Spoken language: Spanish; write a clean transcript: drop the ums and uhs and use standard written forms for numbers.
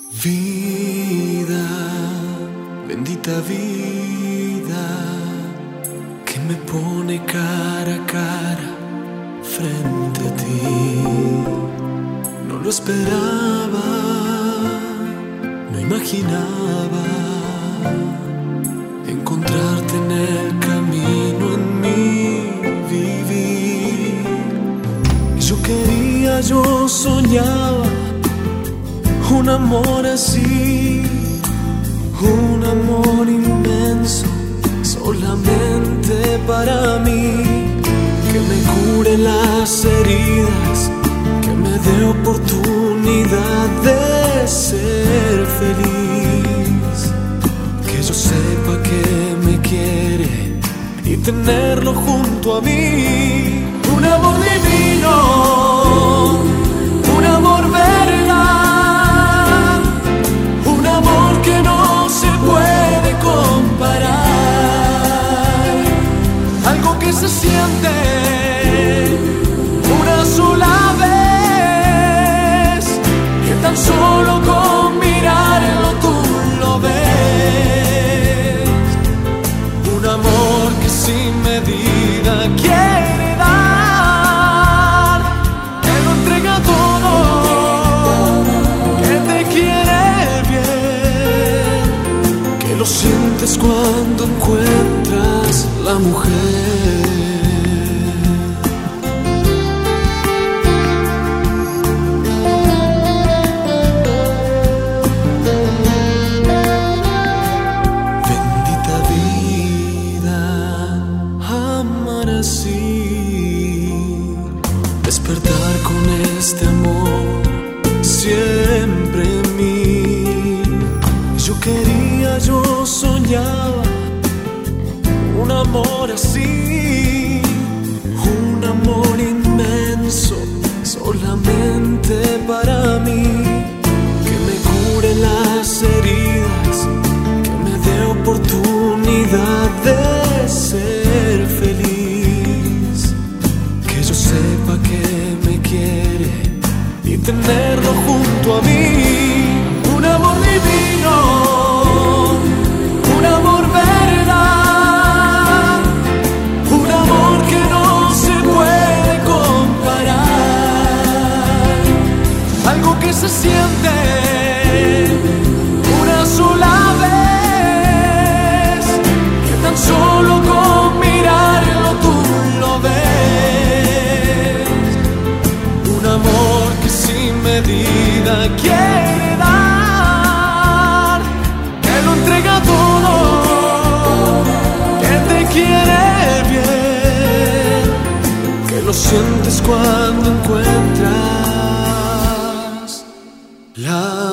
Vida, bendita vida, que me pone cara a cara frente a ti. No lo esperaba, no imaginaba encontrarte en el camino en mi vivir. Yo soñaba un amor así, un amor inmenso, solamente para mí, que me cure las heridas, que me dé oportunidad de ser feliz, que yo sepa que me quiere y tenerlo junto a mí. Un amor divino, un amor verdad, un amor que no se puede comparar, algo que se siente una sola vez, que tan solo con mirarlo tú lo ves. Un amor que sin medida quiere dar, que lo entrega todo, que te quiere bien, que lo sientes cuando encuentras la mujer. Despertar con este amor siempre en mí. Yo soñaba un amor así, un amor inmenso, solamente para mí, que me cure las heridas, que me dé oportunidad de ser feliz, que yo sepa que me quiere y tenerlo junto a mí. Un amor divino, un amor verdad, un amor que no se puede comparar, algo que se siente una sola vez, que tan solo con mirarlo tú lo ves. Un amor que sin medida quiere dar, que lo entrega todo, que te quiere bien, que lo sientes cuando encuentras la